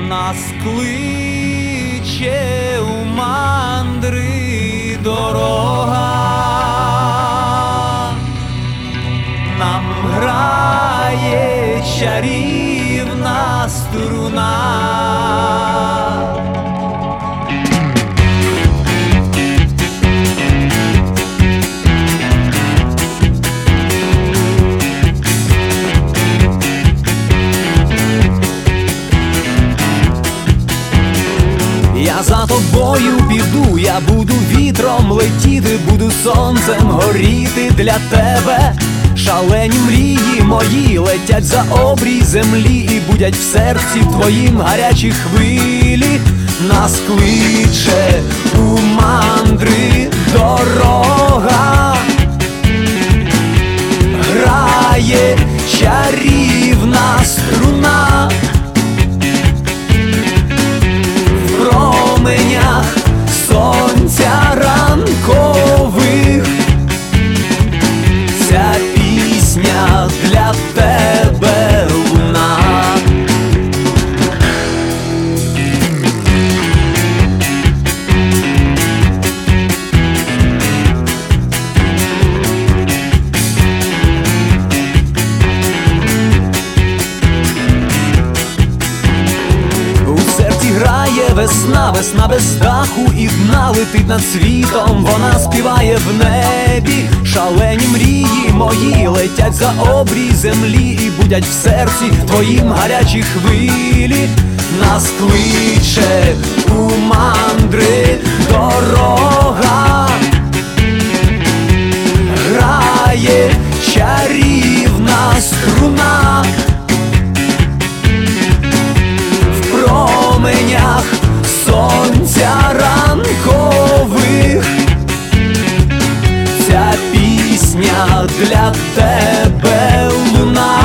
нас кличе у мандри дорога, нам грає чарівна струна. Я за тобою піду, я буду вітром летіти, буду сонцем горіти для тебе. Шалені мрії мої летять за обрій землі і будять в серці твоїм гарячі хвилі. Нас кличе у мандри дорога, грає чарівна струна. В променях сонця ранкових ця пісня для тебе луна. Грає весна, весна без даху і дна, летить над світом, вона співає в небі. Шалені мрії мої летять за обрій землі і будять в серці твоїм гарячі хвилі. Нас кличе у мандри дорога, грає чарівна струна. В променях сонця ранкових ця пісня для тебе луна.